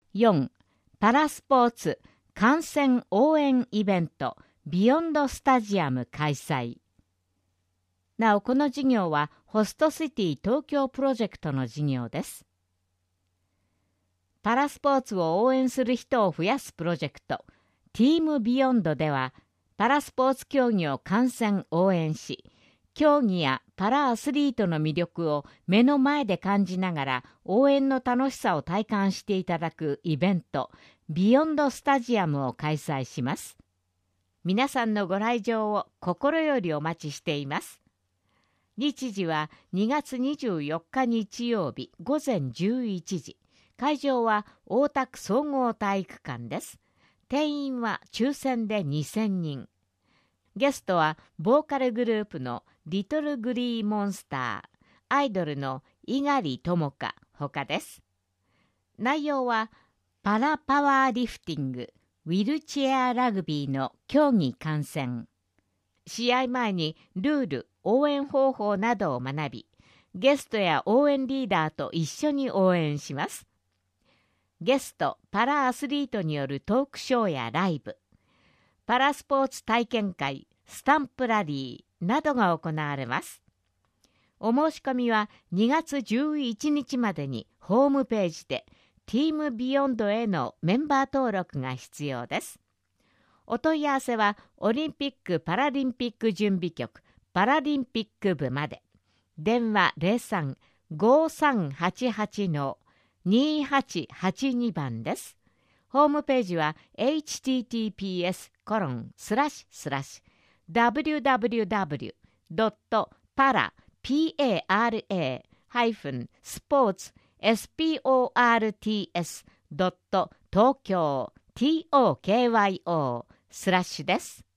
4. パラスポーツ観戦応援イベントビヨンドスタジアム開催。なお、この事業はホストシティ東京プロジェクトの事業です。パラスポーツを応援する人を増やすプロジェクトティームビヨンドでは、パラスポーツ競技を観戦応援し、競技やパラアスリートの魅力を目の前で感じながら応援の楽しさを体感していただくイベントビヨンドスタジアムを開催します。皆さんのご来場を心よりお待ちしています。日時は2月24日日曜日午前11時。会場は大田区総合体育館です。定員は抽選で2000人。ゲストはボーカルグループのリトルグリーモンスター、アイドルの猪狩智香ほかです。内容はパラパワーリフティング、ウィルチェアラグビーの競技観戦。試合前にルール、応援方法などを学び、ゲストや応援リーダーと一緒に応援します。ゲスト、パラアスリートによるトークショーやライブ、パラスポーツ体験会、スタンプラリーなどが行われます。お申し込みは2月11日までにホームページでティームビヨンドへのメンバー登録が必要です。お問い合わせはオリンピック・パラリンピック準備局パラリンピック部まで。電話 03-5388-2882 番です。ホームページは https://www.para-sports.tokyo です。